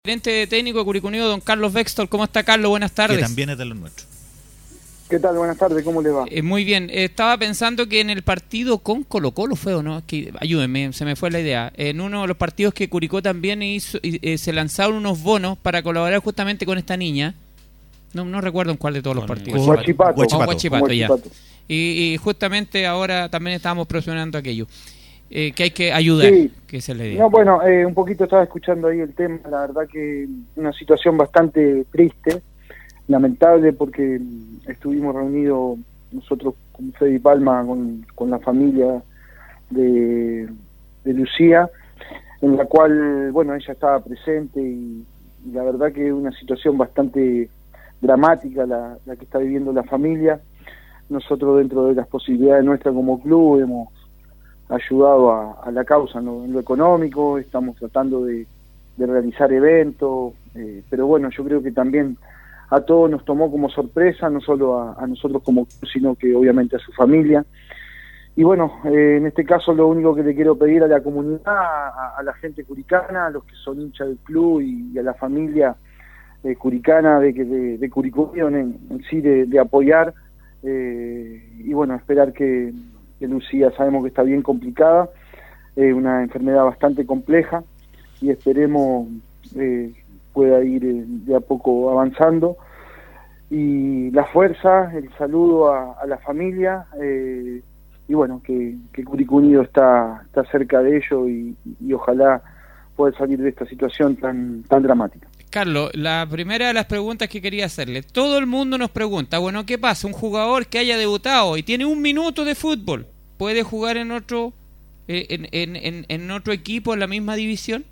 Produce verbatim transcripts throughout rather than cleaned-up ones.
Gerente técnico de Curicó Unido, don Carlos Bextor. ¿Cómo está, Carlos? Buenas tardes. Que también es de los nuestros. ¿Qué tal? Buenas tardes, ¿cómo le va? Eh, muy bien. Eh, estaba pensando que en el partido con Colo Colo fue, ¿o no? Es que, ayúdenme, se me fue la idea. En uno de los partidos que Curicó también hizo, eh, se lanzaron unos bonos para colaborar justamente con esta niña. No, no recuerdo en cuál de todos los partidos. Con Huachipato. Con Huachipato, Huachipato, ya. Huachipato. Y, y justamente ahora también estábamos promocionando aquello. Eh, que hay que ayudar, sí. que esa es la idea. No, bueno, eh, un poquito estaba escuchando ahí el tema, la verdad que una situación bastante triste, lamentable, porque estuvimos reunidos nosotros con Fede y Palma, con, con la familia de, de Lucía, en la cual, bueno, ella estaba presente y, y la verdad que es una situación bastante dramática la, la que está viviendo la familia. Nosotros, dentro de las posibilidades nuestras como club, hemos ayudado a, a la causa en lo, en lo económico, estamos tratando de, de realizar eventos, eh, pero bueno, yo creo que también a todos nos tomó como sorpresa, no solo a, a nosotros como club, sino que obviamente a su familia. Y bueno, eh, en este caso lo único que le quiero pedir a la comunidad, a, a la gente curicana, a los que son hinchas del club y, y a la familia eh, curicana de, de, de Curicó en, en sí de, de apoyar, eh, y bueno, esperar que que Lucía sabemos que está bien complicada, eh, una enfermedad bastante compleja, y esperemos eh, pueda ir eh, de a poco avanzando. Y la fuerza, el saludo a, a la familia, eh, y bueno, que, que Curicó Unido está, está cerca de ello y, y ojalá pueda salir de esta situación tan, tan dramática. Carlos, la primera de las preguntas que quería hacerle, todo el mundo nos pregunta, bueno, ¿qué pasa? Un jugador que haya debutado y tiene un minuto de fútbol, ¿puede jugar en otro eh, en, en, en, en otro equipo en la misma división?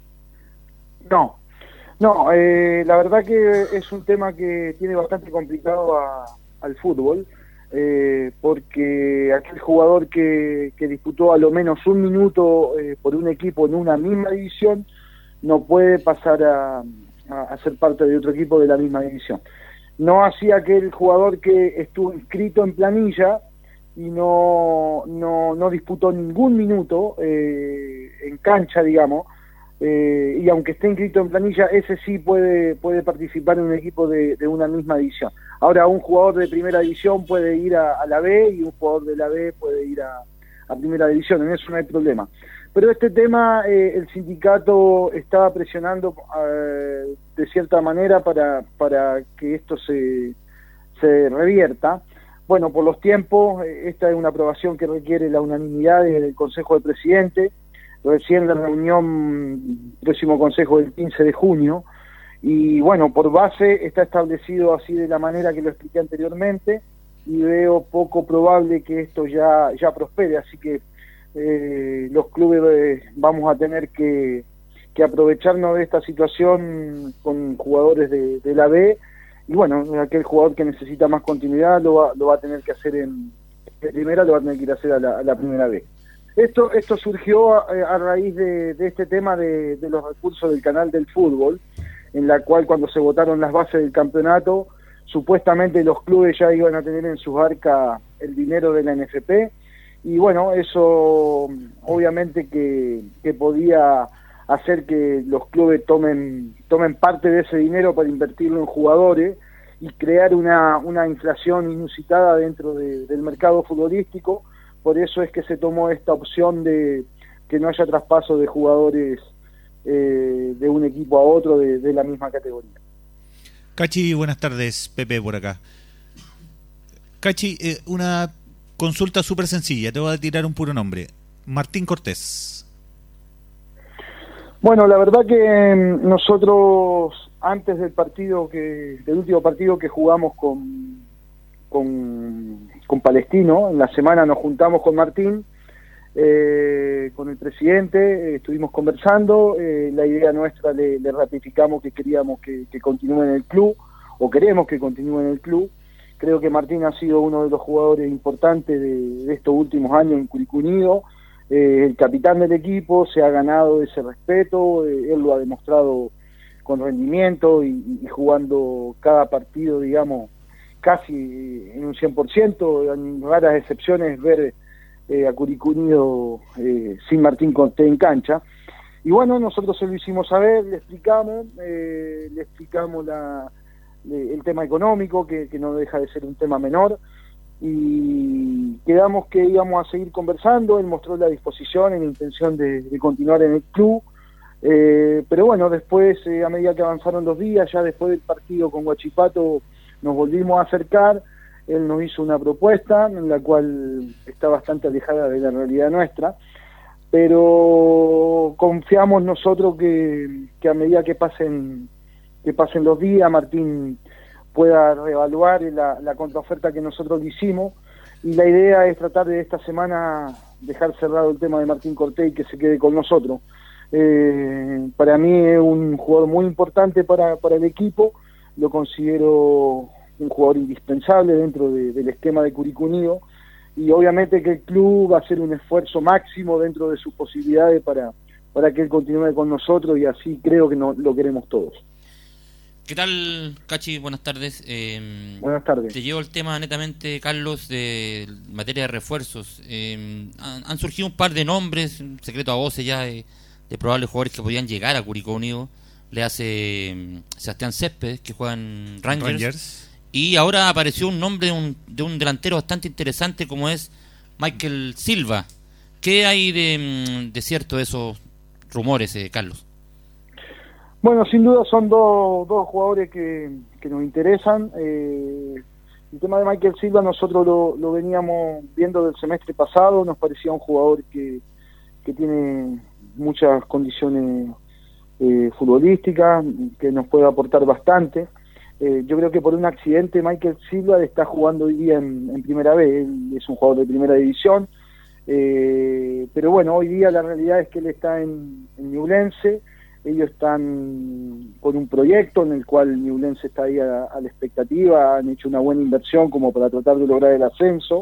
No, no, eh, la verdad que es un tema que tiene bastante complicado a, al fútbol, eh, porque aquel jugador que, que disputó a lo menos un minuto eh, por un equipo en una misma división no puede pasar a a ser parte de otro equipo de la misma división. No así aquel jugador que estuvo inscrito en planilla y no no, no disputó ningún minuto eh, en cancha, digamos, eh, y aunque esté inscrito en planilla, ese sí puede puede participar en un equipo de, de una misma división. Ahora, un jugador de primera división puede ir a, a la B y un jugador de la B puede ir a, a primera división, en eso no hay problema. Pero este tema eh, el sindicato estaba presionando eh, de cierta manera para, para que esto se, se revierta. Bueno, por los tiempos, eh, esta es una aprobación que requiere la unanimidad del Consejo de Presidente, recién la reunión, próximo Consejo del quince de junio, y bueno, por base está establecido así de la manera que lo expliqué anteriormente, y veo poco probable que esto ya, ya prospere, así que Eh, los clubes eh, vamos a tener que, que aprovecharnos de esta situación con jugadores de, de la B, y bueno, aquel jugador que necesita más continuidad lo va, lo va a tener que hacer en, en primera, lo va a tener que ir a hacer a la, a la primera B. Esto, esto surgió a, a raíz de, de este tema de, de los recursos del canal del fútbol, en la cual cuando se votaron las bases del campeonato, supuestamente los clubes ya iban a tener en sus arcas el dinero de la N F P, y bueno, eso obviamente que, que podía hacer que los clubes tomen tomen parte de ese dinero para invertirlo en jugadores y crear una, una inflación inusitada dentro de, del mercado futbolístico. Por eso es que se tomó esta opción de que no haya traspaso de jugadores eh, de un equipo a otro de, de la misma categoría. Cachi, buenas tardes, Pepe por acá. Cachi, eh, una consulta súper sencilla, te voy a tirar un puro nombre. Martín Cortés. Bueno, la verdad que nosotros, antes del partido, que del último partido que jugamos con, con, con Palestino, en la semana nos juntamos con Martín, eh, con el presidente, eh, estuvimos conversando, eh, la idea nuestra le, le ratificamos que queríamos que, que continúe en el club, o queremos que continúe en el club. Creo que Martín ha sido uno de los jugadores importantes de, de estos últimos años en Curicó Unido, eh, el capitán del equipo, se ha ganado ese respeto, eh, él lo ha demostrado con rendimiento y, y jugando cada partido, digamos, casi en un cien por ciento, en raras excepciones ver eh, a Curicó Unido eh, sin Martín Cortés en cancha. y bueno, nosotros se lo hicimos saber, le explicamos, eh, le explicamos la, le, el tema económico, que, que no deja de ser un tema menor, y quedamos que íbamos a seguir conversando. Él mostró la disposición y la intención de, de continuar en el club, eh, pero bueno, después, eh, a medida que avanzaron los días, ya después del partido con Huachipato, nos volvimos a acercar. Él nos hizo una propuesta en la cual está bastante alejada de la realidad nuestra, pero confiamos nosotros que, que a medida que pasen que pasen los días, Martín pueda reevaluar la, la contraoferta que nosotros le hicimos, y la idea es tratar de esta semana dejar cerrado el tema de Martín Cortés y que se quede con nosotros. Eh, para mí es un jugador muy importante para, para el equipo, lo considero un jugador indispensable dentro de, del esquema de Curicó Unido, y obviamente que el club va a hacer un esfuerzo máximo dentro de sus posibilidades para, para que él continúe con nosotros, y así creo que no, lo queremos todos. ¿Qué tal, Cachi? Buenas tardes. Eh, Buenas tardes. Te llevo el tema netamente, Carlos, de materia de refuerzos. Eh, han, han surgido un par de nombres, un secreto a voces ya, de, de probables jugadores que podían llegar a Curicó Unido. Le hace um, Sebastián Céspedes, que juega en Rangers. Rangers. Y ahora apareció un nombre de un, de un delantero bastante interesante como es Michael Silva. ¿Qué hay de, de cierto de esos rumores, eh, Carlos? Bueno, sin duda son dos, dos jugadores que, que nos interesan. Eh, el tema de Michael Silva nosotros lo, lo veníamos viendo del semestre pasado, nos parecía un jugador que, que tiene muchas condiciones eh, futbolísticas, que nos puede aportar bastante. Eh, yo creo que por un accidente Michael Silva está jugando hoy día en, en primera vez. Él es un jugador de primera división, eh, pero bueno, hoy día la realidad es que él está en, en Ñublense. Ellos están con un proyecto en el cual Ñublense está ahí a, a la expectativa, han hecho una buena inversión como para tratar de lograr el ascenso.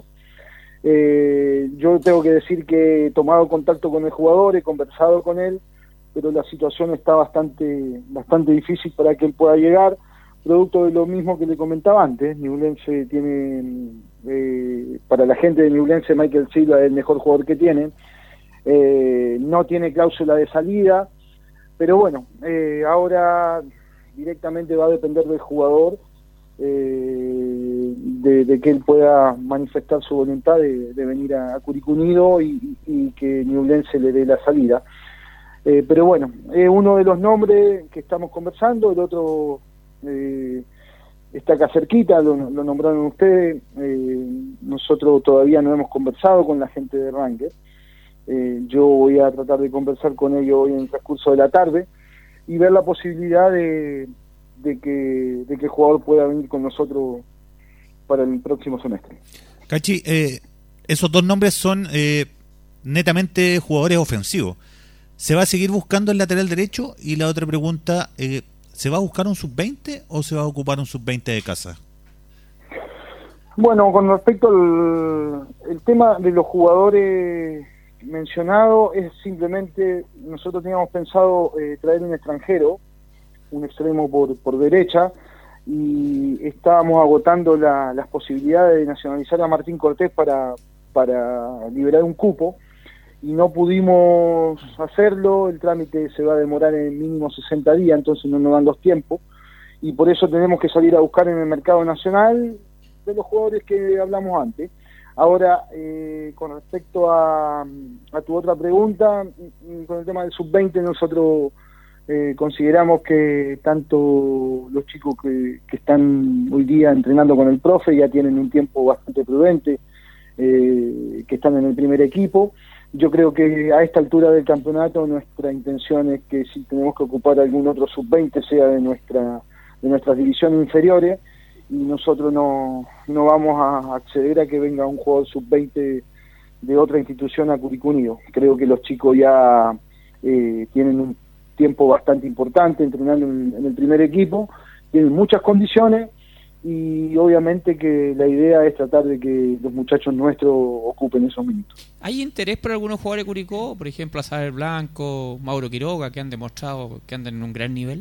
Eh, yo tengo que decir que he tomado contacto con el jugador, he conversado con él, pero la situación está bastante, bastante difícil para que él pueda llegar, producto de lo mismo que le comentaba antes. Ñublense tiene, eh, para la gente de Ñublense, Michael Silva es el mejor jugador que tiene, eh, no tiene cláusula de salida. Pero bueno, eh, ahora directamente va a depender del jugador, eh, de, de que él pueda manifestar su voluntad de, de venir a, a Curicó Unido y, y que Ñublense le dé la salida. Eh, pero bueno, es uno de los nombres que estamos conversando, el otro eh, está acá cerquita, lo, lo nombraron ustedes, eh, nosotros todavía no hemos conversado con la gente de Rangers. Eh, yo voy a tratar de conversar con ellos hoy en el transcurso de la tarde y ver la posibilidad de, de, que, de que el jugador pueda venir con nosotros para el próximo semestre. Cachi, eh, esos dos nombres son eh, netamente jugadores ofensivos. ¿Se va a seguir buscando el lateral derecho? Y la otra pregunta, eh, ¿se va a buscar un sub veinte o se va a ocupar un sub veinte de casa? Bueno, con respecto al el tema de los jugadores mencionado, es simplemente, nosotros teníamos pensado eh, traer un extranjero, un extremo por, por derecha, y estábamos agotando la, las posibilidades de nacionalizar a Martín Cortés para, para liberar un cupo, y no pudimos hacerlo. El trámite se va a demorar en mínimo sesenta días, entonces no nos dan los tiempos, y por eso tenemos que salir a buscar en el mercado nacional de los jugadores que hablamos antes. Ahora, eh, con respecto a, a tu otra pregunta, con el tema del sub veinte, nosotros eh, consideramos que tanto los chicos que, que están hoy día entrenando con el profe ya tienen un tiempo bastante prudente, eh, que están en el primer equipo. Yo creo que a esta altura del campeonato nuestra intención es que si tenemos que ocupar algún otro sub veinte sea de nuestra de nuestras divisiones inferiores, y nosotros no, no vamos a acceder a que venga un jugador sub veinte de otra institución a Curicó Unido. Creo que los chicos ya eh, tienen un tiempo bastante importante entrenando en, en el primer equipo, tienen muchas condiciones, y obviamente que la idea es tratar de que los muchachos nuestros ocupen esos minutos. ¿Hay interés por algunos jugadores de Curicó? Por ejemplo, Azael Blanco, Mauro Quiroga, que han demostrado que andan en un gran nivel.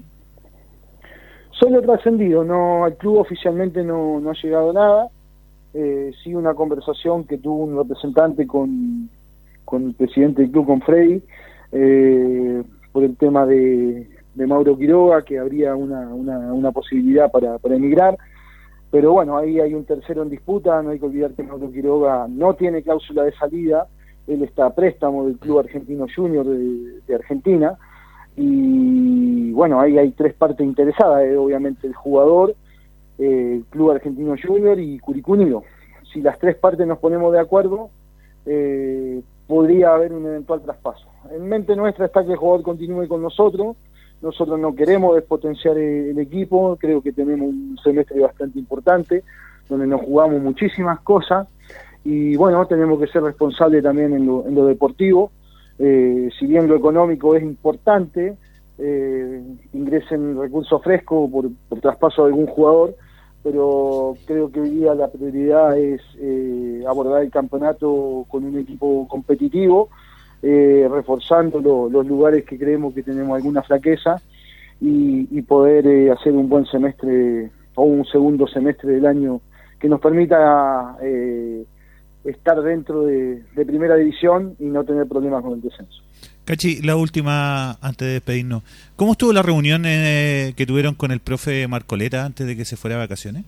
Solo trascendido, no, al club oficialmente no, no ha llegado nada. Eh, sí, una conversación que tuvo un representante con, con el presidente del club, con Freddy, eh, por el tema de, de Mauro Quiroga, que habría una, una, una posibilidad para, para emigrar. Pero bueno, ahí hay un tercero en disputa. No hay que olvidar que Mauro Quiroga no tiene cláusula de salida. Él está a préstamo del Club Argentino Junior de, de Argentina. Y bueno, ahí hay tres partes interesadas, eh, obviamente el jugador, eh, el Club Argentino Junior y Curicó Unido. Si las tres partes nos ponemos de acuerdo, eh, podría haber un eventual traspaso. En mente nuestra está que el jugador continúe con nosotros. Nosotros no queremos despotenciar el, el equipo. Creo que tenemos un semestre bastante importante, donde nos jugamos muchísimas cosas, y bueno, tenemos que ser responsables también en lo, en lo deportivo. Eh, si bien lo económico es importante, eh, ingresen recursos frescos por, por traspaso de algún jugador, pero creo que hoy día la prioridad es eh, abordar el campeonato con un equipo competitivo, eh, reforzando lo, los lugares que creemos que tenemos alguna flaqueza, y, y poder eh, hacer un buen semestre o un segundo semestre del año que nos permita eh, estar dentro de, de primera división y no tener problemas con el descenso. Cachi, la última antes de despedirnos. ¿Cómo estuvo la reunión eh, que tuvieron con el profe Marcoleta antes de que se fuera de vacaciones?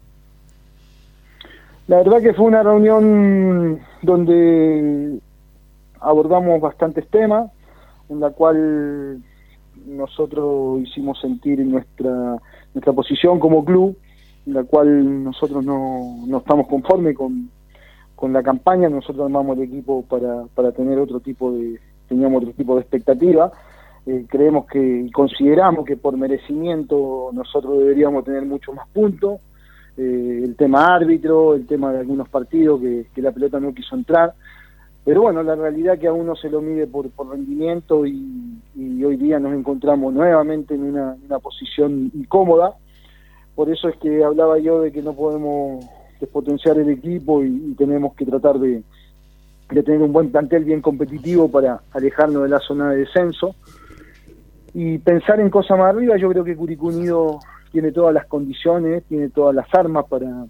La verdad que fue una reunión donde abordamos bastantes temas, en la cual nosotros hicimos sentir nuestra nuestra posición como club, en la cual nosotros no, no estamos conformes con con la campaña. Nosotros armamos el equipo para, para tener otro tipo de, teníamos otro tipo de expectativa. Eh, creemos que, y consideramos que por merecimiento nosotros deberíamos tener muchos más puntos. Eh, el tema árbitro, el tema de algunos partidos que, que la pelota no quiso entrar. Pero bueno, la realidad es que a uno se lo mide por, por rendimiento, y, y hoy día nos encontramos nuevamente en una, una posición incómoda. Por eso es que hablaba yo de que no podemos despotenciar el equipo, y, y tenemos que tratar de, de tener un buen plantel bien competitivo para alejarnos de la zona de descenso y pensar en cosas más arriba. Yo creo que Curicó Unido tiene todas las condiciones, tiene todas las armas para,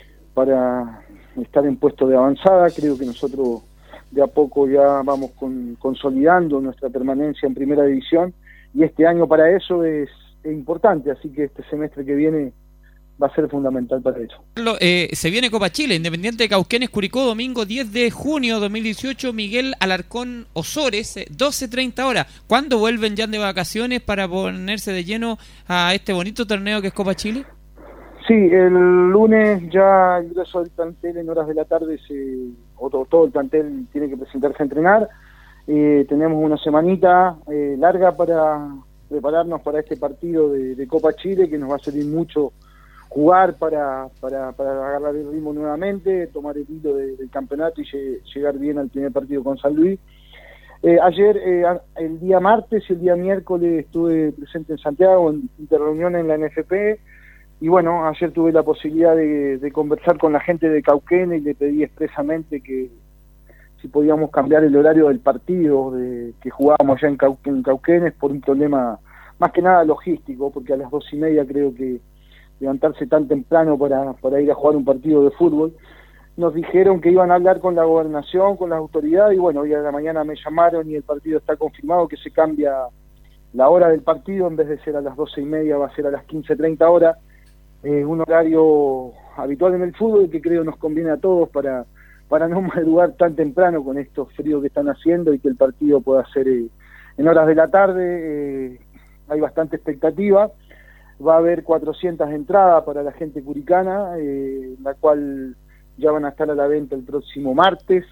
para estar en puesto de avanzada. Creo que nosotros de a poco ya vamos con, consolidando nuestra permanencia en primera división, y este año para eso es, es importante, así que este semestre que viene va a ser fundamental para eso. Eh, se viene Copa Chile, Independiente de Cauquenes, Curicó, domingo diez de junio dos mil dieciocho, Miguel Alarcón Osores, eh, doce treinta horas. ¿Cuándo vuelven ya de vacaciones para ponerse de lleno a este bonito torneo que es Copa Chile? Sí, el lunes ya el ingreso del plantel en horas de la tarde, se, o todo, todo el plantel tiene que presentarse a entrenar. Eh, tenemos una semanita eh, larga para prepararnos para este partido de, de Copa Chile, que nos va a servir mucho jugar para, para, para agarrar el ritmo nuevamente, tomar el hilo de, del campeonato y lle, llegar bien al primer partido con San Luis. Eh, ayer, eh, el día martes y el día miércoles estuve presente en Santiago en interreunión en la N F P, y bueno, ayer tuve la posibilidad de, de conversar con la gente de Cauquenes y le pedí expresamente que si podíamos cambiar el horario del partido de, que jugábamos ya en, Cau, en Cauquenes, por un problema más que nada logístico, porque a las dos y media creo que levantarse tan temprano para, para ir a jugar un partido de fútbol. Nos dijeron que iban a hablar con la gobernación, con las autoridades, y bueno, hoy a la mañana me llamaron y el partido está confirmado, que se cambia la hora del partido, en vez de ser a las doce y media va a ser a las quince treinta horas, eh, un horario habitual en el fútbol que creo nos conviene a todos para, para no madrugar tan temprano con estos fríos que están haciendo, y que el partido pueda ser eh, en horas de la tarde. Eh, hay bastante expectativa. Va a haber cuatrocientas entradas para la gente curicana, eh, la cual ya van a estar a la venta el próximo martes,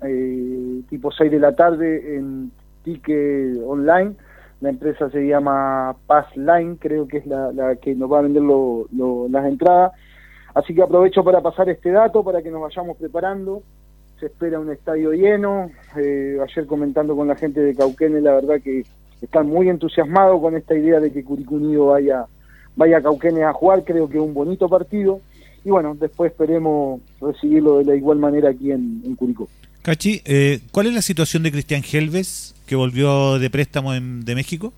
eh, tipo seis de la tarde en ticket online. La empresa se llama Passline, creo que es la, la que nos va a vender lo, lo, las entradas. Así que aprovecho para pasar este dato para que nos vayamos preparando. Se espera un estadio lleno. Eh, ayer comentando con la gente de Cauquenes, la verdad que están muy entusiasmados con esta idea de que Curicó Unido vaya vaya a Cauquenes a jugar. Creo que es un bonito partido, y bueno, después esperemos recibirlo de la igual manera aquí en, en Curicó. Cachi, eh, ¿cuál es la situación de Cristian Helves, que volvió de préstamo en, de México?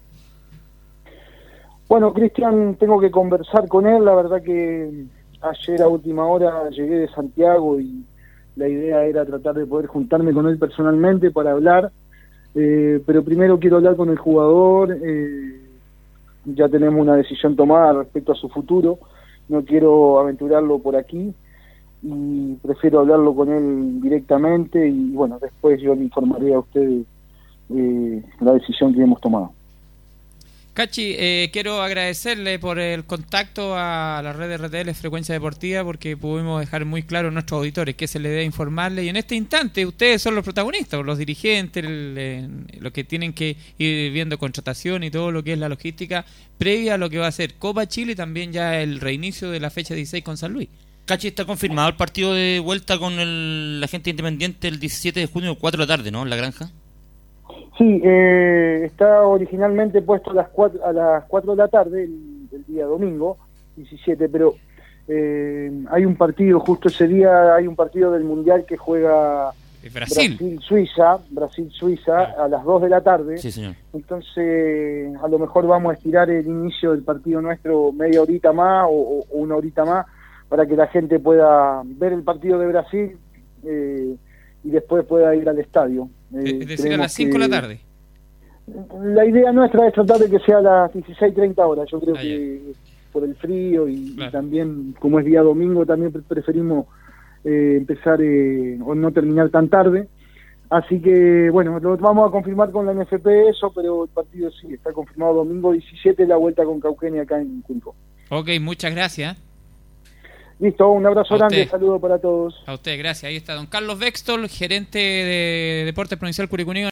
Bueno, Cristian, tengo que conversar con él. La verdad que ayer a última hora llegué de Santiago y la idea era tratar de poder juntarme con él personalmente para hablar. eh, pero primero quiero hablar con el jugador, eh, ya tenemos una decisión tomada respecto a su futuro, no quiero aventurarlo por aquí y prefiero hablarlo con él directamente y bueno, después yo le informaré a ustedes eh, la decisión que hemos tomado. Cachi, eh, quiero agradecerle por el contacto a la red de R T L Frecuencia Deportiva, porque pudimos dejar muy claro a nuestros auditores que se le debe informarle, y en este instante ustedes son los protagonistas, los dirigentes, el, eh, los que tienen que ir viendo contratación y todo lo que es la logística previa a lo que va a ser Copa Chile y también ya el reinicio de la fecha dieciséis con San Luis. Cachi, está confirmado el partido de vuelta con el, la gente independiente el diecisiete de junio, cuatro de la tarde, ¿no? En la granja. Sí, eh, está originalmente puesto a las cuatro, a las cuatro de la tarde, el, el día domingo, diecisiete, pero eh, hay un partido, justo ese día hay un partido del Mundial que juega Brasil. Brasil-Suiza, Brasil-Suiza, a las dos de la tarde. Sí, señor. Entonces, a lo mejor vamos a estirar el inicio del partido nuestro media horita más o, o una horita más, para que la gente pueda ver el partido de Brasil eh, y después pueda ir al estadio. Eh, es decir, a las cinco de la tarde. La idea nuestra es tratar de que sea a las dieciséis treinta horas. Yo creo ah, que por el frío y, claro. y también, como es día domingo, también preferimos eh, empezar eh, o no terminar tan tarde. Así que, bueno, lo vamos a confirmar con la N F P eso, pero el partido sí, está confirmado domingo diecisiete, la vuelta con Cauquenes acá en Curicó. Ok, muchas gracias. Listo, un abrazo A grande, usted. saludo para todos. A usted, gracias. Ahí está don Carlos Bextol, gerente de Deportes Provincial Curicó Unido.